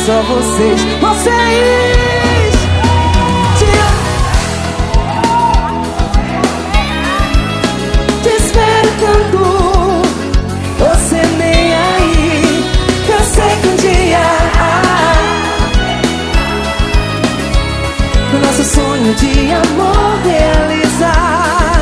só vocês. Te espero tanto, você nem aí. Eu sei que um dia o nosso sonho de amor realizar.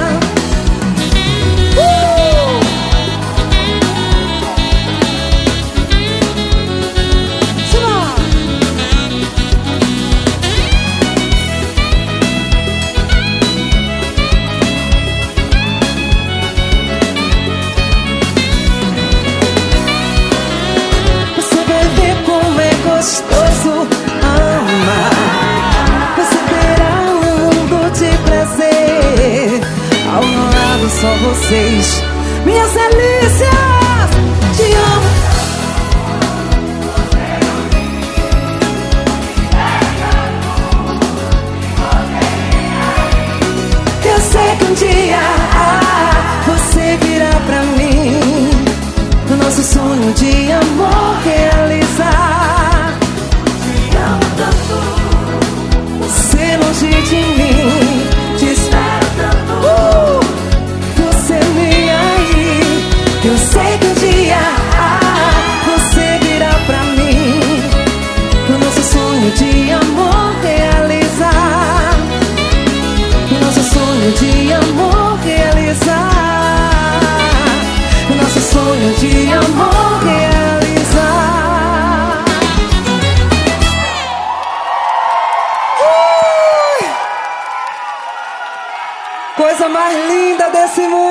Você vai ver como é gostoso amar. Você terá um mundo de prazer. Ao meu lado só vocês, minhas delícias. Te amo. Eu sei que um dia você virá pra mim, o nosso sonho de amor realizar. Te amo tanto, você longe de mim. Te espero tanto, você nem aí. Eu sei que um dia você virá pra mim, o nosso sonho de amor realizar. O nosso sonho de amor realizar. O nosso sonho de amor realizar. Coisa mais linda desse mundo.